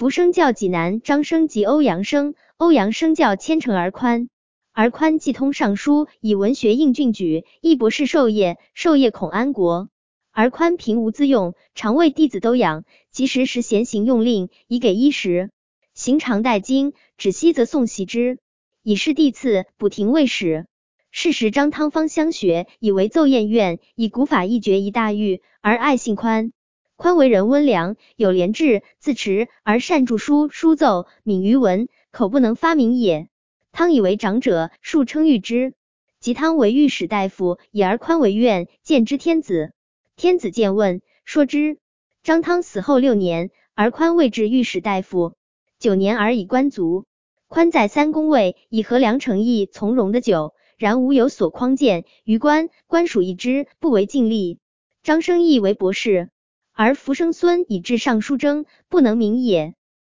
福生教济南，张生及欧阳生，欧阳生教千乘而宽。而宽既通尚书，以文学应郡举，亦博士授业，授业孔安国。而宽平无资用，常为弟子都养，及时时闲行用令，以给衣食。行常带经，止息则诵习之，以示弟次，补廷尉使。是时张汤方乡学，以为奏宴院，以古法一绝一大狱，而爱信宽。宽为人温良，有廉志，自持，而善著书、书奏，敏于文，口不能发明也。汤以为长者，数称誉之。及汤为御史大夫，以而宽为院，见之天子。天子见问，说之。张汤死后6年，而宽位至御史大夫，9年而已官卒。宽在3公位，以和良诚意从容的久，然无有所匡谏，于官属一之，不为尽力。张生亦为博士，而福生孙以至尚书征，不能明也。